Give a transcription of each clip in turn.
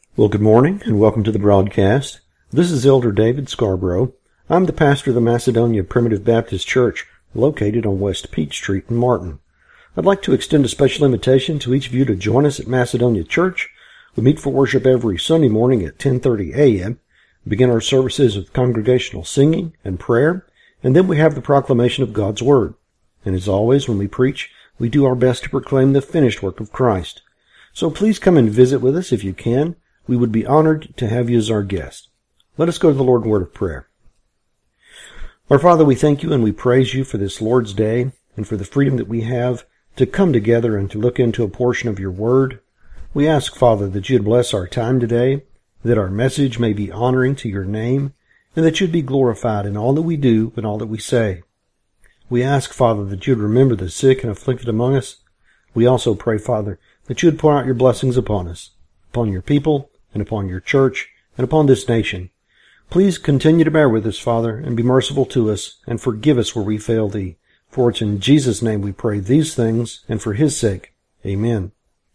Well, good morning and welcome to the broadcast. This is Elder David Scarborough. I'm the pastor of the Macedonia Primitive Baptist Church located on West Peach Street in Martin. I'd like to extend a special invitation to each of you to join us at Macedonia Church. We meet for worship every Sunday morning at 10:30 a.m. We begin our services with congregational singing and prayer, and then we have the proclamation of God's Word. And as always, when we preach, we do our best to proclaim the finished work of Christ. So please come and visit with us if you can. We would be honored to have you as our guest. Let us go to the Lord in word of prayer. Our Father, we thank you and we praise you for this Lord's Day and for the freedom that we have to come together and to look into a portion of your word. We ask, Father, that you'd bless our time today, that our message may be honoring to your name, and that you'd be glorified in all that we do and all that we say. We ask, Father, that you'd remember the sick and afflicted among us. We also pray, Father, that you'd pour out your blessings upon us, upon your people, and upon your church, and upon this nation. Please continue to bear with us, Father, and be merciful to us, and forgive us where we fail thee. For it's in Jesus' name we pray these things, and for his sake. Amen.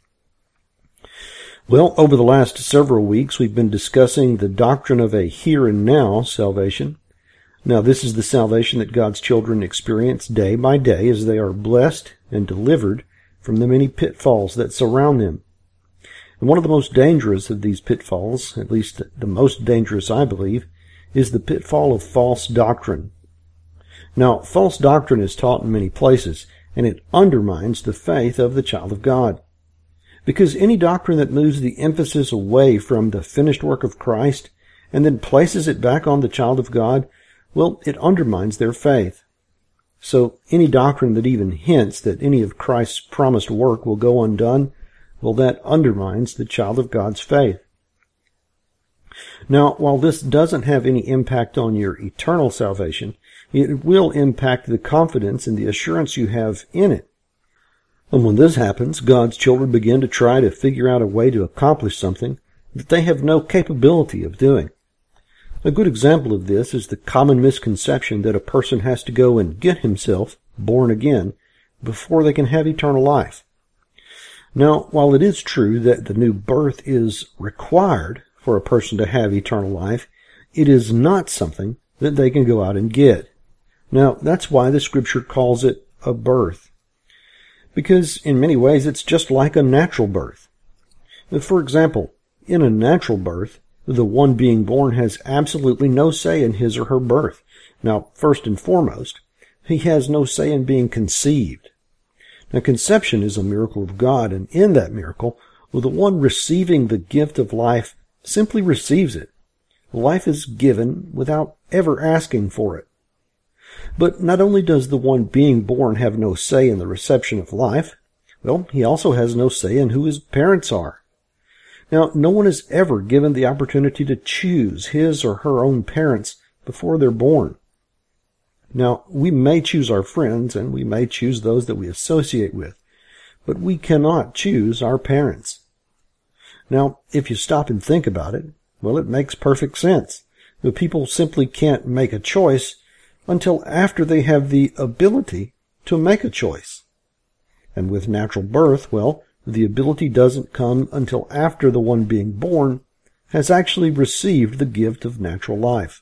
Well, over the last several weeks, we've been discussing the doctrine of a here and now salvation. Now, this is the salvation that God's children experience day by day as they are blessed and delivered from the many pitfalls that surround them. And one of the most dangerous of these pitfalls, at least the most dangerous I believe, is the pitfall of false doctrine. Now, false doctrine is taught in many places, and it undermines the faith of the child of God. Because any doctrine that moves the emphasis away from the finished work of Christ and then places it back on the child of God, well, it undermines their faith. So any doctrine that even hints that any of Christ's promised work will go undone, well, that undermines the child of God's faith. Now, while this doesn't have any impact on your eternal salvation, it will impact the confidence and the assurance you have in it. And when this happens, God's children begin to try to figure out a way to accomplish something that they have no capability of doing. A good example of this is the common misconception that a person has to go and get himself born again before they can have eternal life. Now, while it is true that the new birth is required for a person to have eternal life, it is not something that they can go out and get. Now, that's why the Scripture calls it a birth. Because in many ways it's just like a natural birth. For example, in a natural birth, the one being born has absolutely no say in his or her birth. Now, first and foremost, he has no say in being conceived. Now, conception is a miracle of God, and in that miracle, well, the one receiving the gift of life simply receives it. Life is given without ever asking for it. But not only does the one being born have no say in the reception of life, well, he also has no say in who his parents are. Now, no one is ever given the opportunity to choose his or her own parents before they're born. Now, we may choose our friends, and we may choose those that we associate with, but we cannot choose our parents. Now, if you stop and think about it, well, it makes perfect sense. The people simply can't make a choice until after they have the ability to make a choice. And with natural birth, well, the ability doesn't come until after the one being born has actually received the gift of natural life.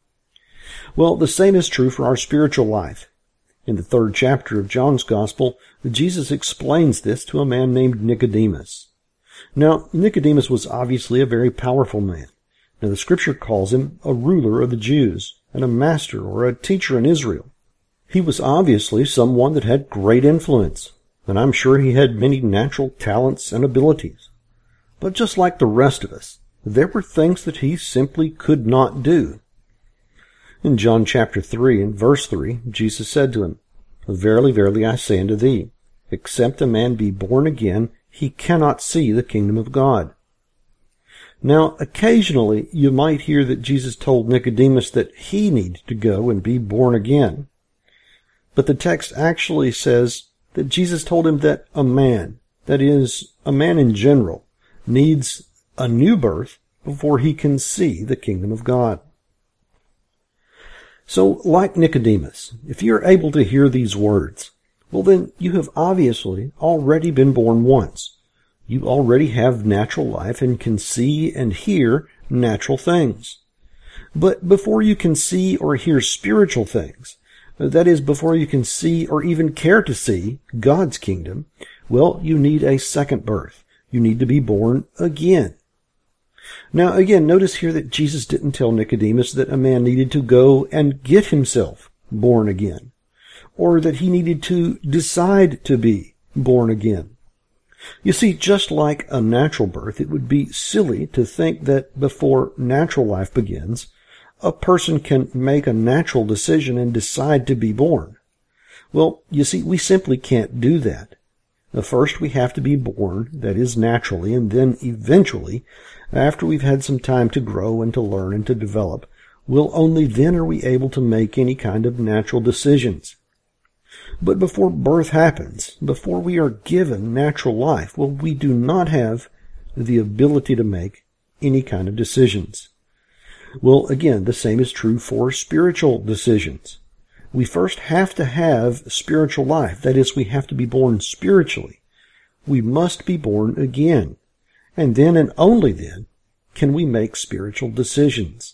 Well, the same is true for our spiritual life. In the 3rd chapter of John's Gospel, Jesus explains this to a man named Nicodemus. Now, Nicodemus was obviously a very powerful man. Now, the Scripture calls him a ruler of the Jews and a master or a teacher in Israel. He was obviously someone that had great influence, and I'm sure he had many natural talents and abilities. But just like the rest of us, there were things that he simply could not do. In John chapter 3 and verse 3, Jesus said to him, "Verily, verily, I say unto thee, except a man be born again, he cannot see the kingdom of God." Now, occasionally you might hear that Jesus told Nicodemus that he needed to go and be born again. But the text actually says that Jesus told him that a man, that is, a man in general, needs a new birth before he can see the kingdom of God. So, like Nicodemus, if you're able to hear these words, well then you have obviously already been born once. You already have natural life and can see and hear natural things. But before you can see or hear spiritual things, that is, before you can see or even care to see God's kingdom, well, you need a second birth. You need to be born again. Now, again, notice here that Jesus didn't tell Nicodemus that a man needed to go and get himself born again, or that he needed to decide to be born again. You see, just like a natural birth, it would be silly to think that before natural life begins, a person can make a natural decision and decide to be born. Well, you see, we simply can't do that. First, we have to be born, that is, naturally, and then eventually, after we've had some time to grow and to learn and to develop, only then are we able to make any kind of natural decisions. But before birth happens, before we are given natural life, we do not have the ability to make any kind of decisions. Well, again, the same is true for spiritual decisions. We first have to have spiritual life. That is, we have to be born spiritually. We must be born again. And then and only then can we make spiritual decisions.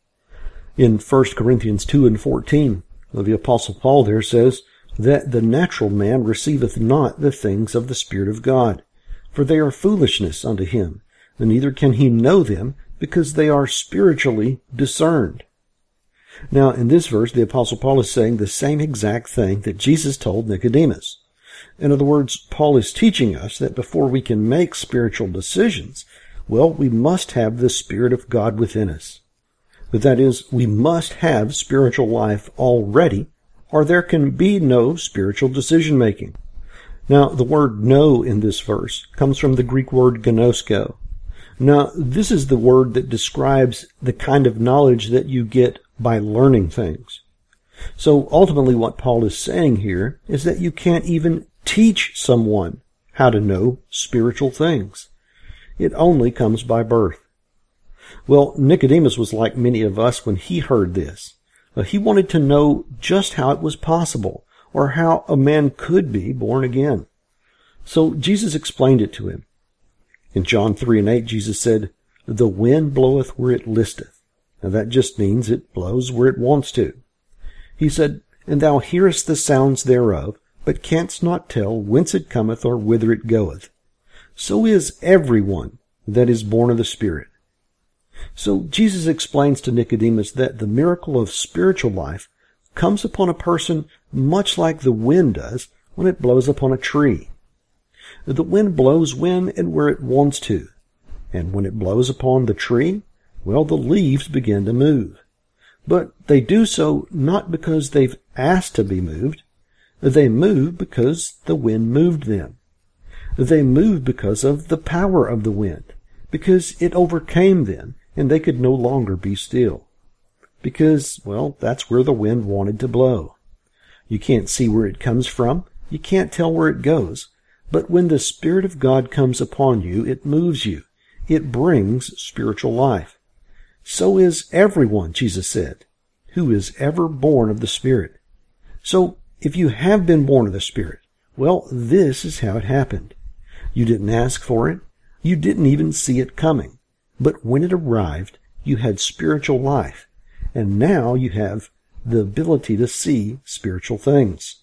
In 1 Corinthians 2:14, the Apostle Paul there says that the natural man receiveth not the things of the Spirit of God, for they are foolishness unto him, and neither can he know them, because they are spiritually discerned. Now, in this verse, the Apostle Paul is saying the same exact thing that Jesus told Nicodemus. In other words, Paul is teaching us that before we can make spiritual decisions, we must have the Spirit of God within us. But that is, we must have spiritual life already, or there can be no spiritual decision-making. Now, the word know in this verse comes from the Greek word gnosko. Now, this is the word that describes the kind of knowledge that you get by learning things. So ultimately what Paul is saying here is that you can't even teach someone how to know spiritual things. It only comes by birth. Well, Nicodemus was like many of us when he heard this. He wanted to know just how it was possible, or how a man could be born again. So Jesus explained it to him. In John 3:8, Jesus said, "The wind bloweth where it listeth." Now that just means it blows where it wants to. He said, "And thou hearest the sounds thereof, but canst not tell whence it cometh or whither it goeth. So is everyone that is born of the Spirit." So Jesus explains to Nicodemus that the miracle of spiritual life comes upon a person much like the wind does when it blows upon a tree. The wind blows when and where it wants to, and when it blows upon the tree, the leaves begin to move. But they do so not because they've asked to be moved. They move because the wind moved them. They move because of the power of the wind, because it overcame them, and they could no longer be still. Because, that's where the wind wanted to blow. You can't see where it comes from. You can't tell where it goes. But when the Spirit of God comes upon you, it moves you. It brings spiritual life. So is everyone, Jesus said, who is ever born of the Spirit. So, if you have been born of the Spirit, this is how it happened. You didn't ask for it. You didn't even see it coming. But when it arrived, you had spiritual life. And now you have the ability to see spiritual things.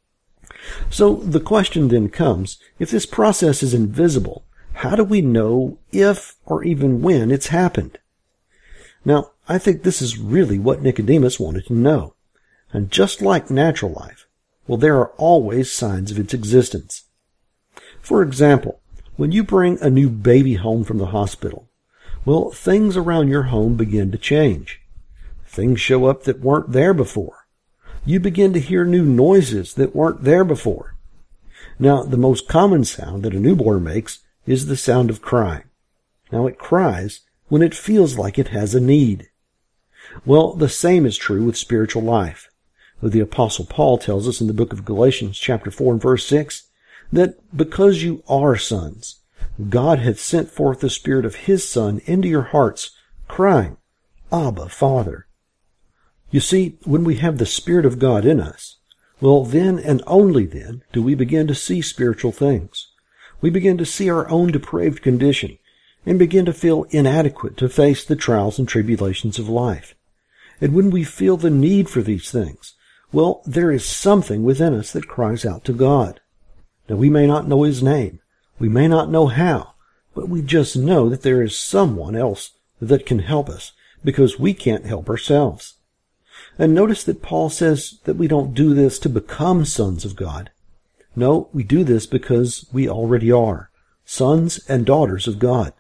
So the question then comes, if this process is invisible, how do we know if or even when it's happened? Now, I think this is really what Nicodemus wanted to know. And just like natural life, there are always signs of its existence. For example, when you bring a new baby home from the hospital, things around your home begin to change. Things show up that weren't there before. You begin to hear new noises that weren't there before. Now, the most common sound that a newborn makes is the sound of crying. Now, it cries when it feels like it has a need. The same is true with spiritual life. The Apostle Paul tells us in the book of Galatians chapter 4 and verse 6 that because you are sons, God hath sent forth the Spirit of His Son into your hearts, crying, Abba, Father. You see, when we have the Spirit of God in us, then and only then do we begin to see spiritual things. we begin to see our own depraved condition and begin to feel inadequate to face the trials and tribulations of life. And when we feel the need for these things, well, there is something within us that cries out to God. Now, we may not know His name. We may not know how, but we just know that there is someone else that can help us because we can't help ourselves. And notice that Paul says that we don't do this to become sons of God. No, we do this because we already are sons and daughters of God.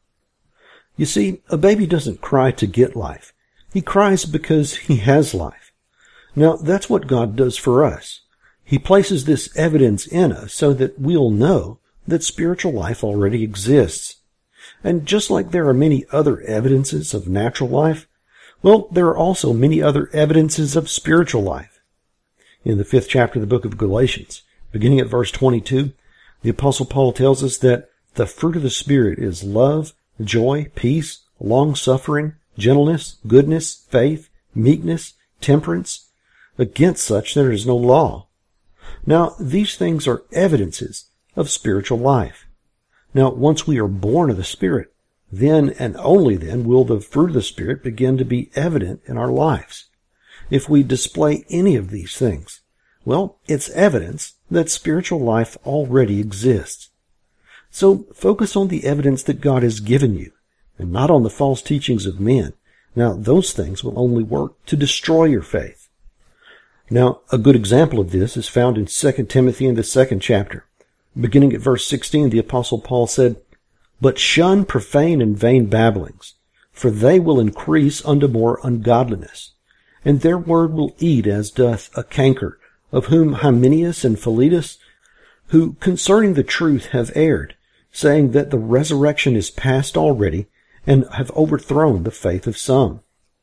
You see, a baby doesn't cry to get life. He cries because he has life. Now, that's what God does for us. He places this evidence in us so that we'll know that spiritual life already exists. And just like there are many other evidences of natural life, well, there are also many other evidences of spiritual life. In the 5th chapter of the book of Galatians, beginning at verse 22, the Apostle Paul tells us that the fruit of the Spirit is love, joy, peace, long-suffering, gentleness, goodness, faith, meekness, temperance. Against such there is no law. Now, these things are evidences of spiritual life. Now, once we are born of the Spirit, then and only then will the fruit of the Spirit begin to be evident in our lives. If we display any of these things, well, it's evidence that spiritual life already exists. So focus on the evidence that God has given you, and not on the false teachings of men. Now, those things will only work to destroy your faith. Now, a good example of this is found in 2 Timothy in the 2nd chapter. Beginning at verse 16, the Apostle Paul said, "But shun profane and vain babblings, for they will increase unto more ungodliness. And their word will eat as doth a canker, of whom Hymenaeus and Philetus, who concerning the truth have erred, saying that the resurrection is past already, and have overthrown the faith of some."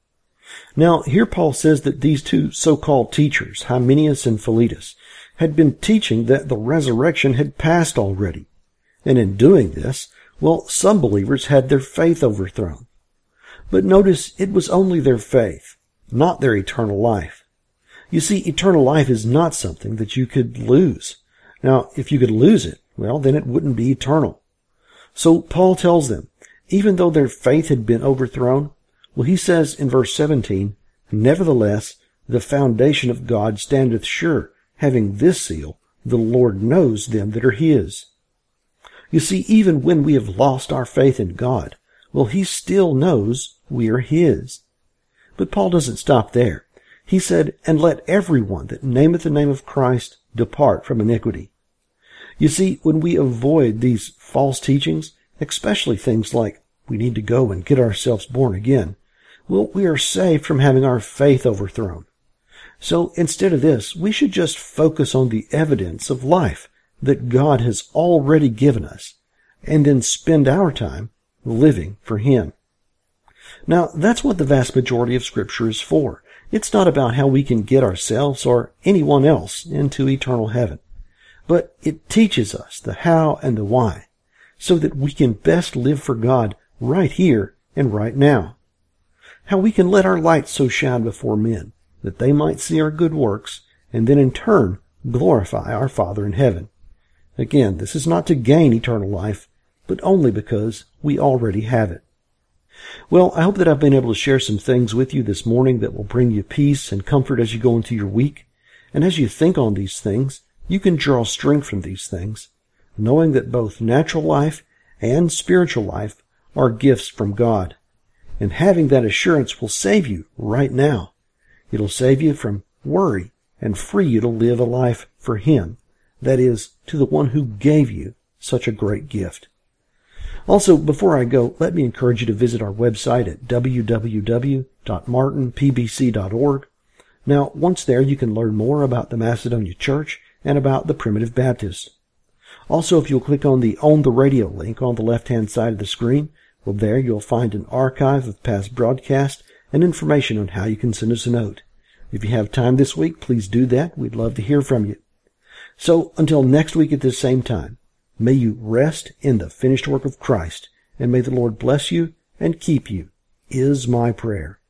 Now, here Paul says that these two so-called teachers, Hymenaeus and Philetus, had been teaching that the resurrection had passed already. And in doing this, well, some believers had their faith overthrown. But notice it was only their faith, not their eternal life. You see, eternal life is not something that you could lose. Now, if you could lose it, well, then it wouldn't be eternal. So Paul tells them, even though their faith had been overthrown, well, he says in verse 17, "Nevertheless, the foundation of God standeth sure, having this seal, the Lord knows them that are His." You see, even when we have lost our faith in God, well, He still knows we are His. But Paul doesn't stop there. He said, "And let every one that nameth the name of Christ depart from iniquity." You see, when we avoid these false teachings, especially things like we need to go and get ourselves born again, well, we are saved from having our faith overthrown. So instead of this, we should just focus on the evidence of life that God has already given us, and then spend our time living for Him. Now, that's what the vast majority of Scripture is for. It's not about how we can get ourselves or anyone else into eternal heaven, but it teaches us the how and the why, so that we can best live for God right here and right now. How we can let our light so shine before men that they might see our good works and then in turn glorify our Father in heaven. Again, this is not to gain eternal life, but only because we already have it. Well, I hope that I've been able to share some things with you this morning that will bring you peace and comfort as you go into your week. And as you think on these things, you can draw strength from these things, knowing that both natural life and spiritual life are gifts from God. And having that assurance will save you right now. It'll save you from worry and free you to live a life for Him. That is, to the one who gave you such a great gift. Also, before I go, let me encourage you to visit our website at www.martinpbc.org. Now, once there, you can learn more about the Macedonia Church and about the Primitive Baptists. Also, if you'll click on the On the Radio link on the left-hand side of the screen, well, there you'll find an archive of past broadcasts and information on how you can send us a note. If you have time this week, please do that. We'd love to hear from you. So, until next week at this same time, may you rest in the finished work of Christ, and may the Lord bless you and keep you, is my prayer.